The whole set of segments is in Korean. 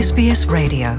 SBS 라디오.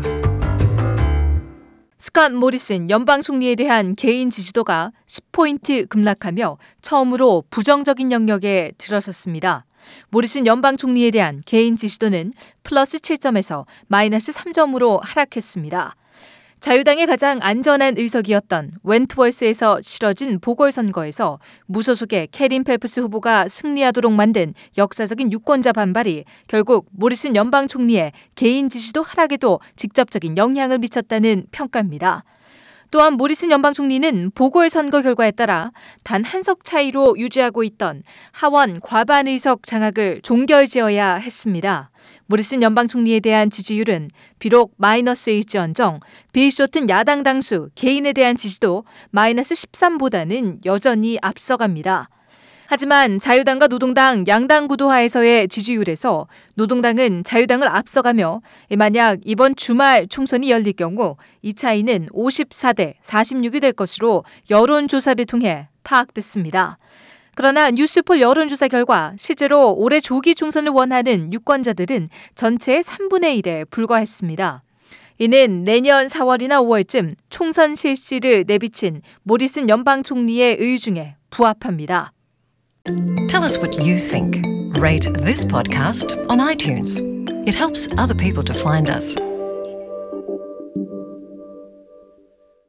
스캇 모리슨 연방 총리에 대한 개인 지지도가 10포인트 급락하며 처음으로 부정적인 영역에 들어섰습니다. 모리슨 연방 총리에 대한 개인 지지도는 플러스 7점에서 마이너스 3점으로 하락했습니다. 자유당의 가장 안전한 의석이었던 웬트월스에서 치러진 보궐선거에서 무소속의 캐린 펠프스 후보가 승리하도록 만든 역사적인 유권자 반발이 결국 모리슨 연방 총리의 개인 지지도 하락에도 직접적인 영향을 미쳤다는 평가입니다. 또한 모리슨 연방 총리는 보궐선거 결과에 따라 단 한 석 차이로 유지하고 있던 하원 과반 의석 장악을 종결지어야 했습니다. 모리슨 연방 총리에 대한 지지율은 비록 마이너스일지언정 빌 쇼튼 야당 당수 개인에 대한 지지도 마이너스 13보다는 여전히 앞서갑니다. 하지만 자유당과 노동당 양당 구도하에서의 지지율에서 노동당은 자유당을 앞서가며 만약 이번 주말 총선이 열릴 경우 이 차이는 54대 46이 될 것으로 여론조사를 통해 파악됐습니다. 그러나 뉴스폴 여론조사 결과 실제로 올해 조기 총선을 원하는 유권자들은 전체의 3분의 1에 불과했습니다. 이는 내년 4월이나 5월쯤 총선 실시를 내비친 모리슨 연방 총리의 의중에 부합합니다. Tell us what you think. Rate this podcast on iTunes. It helps other people to find us.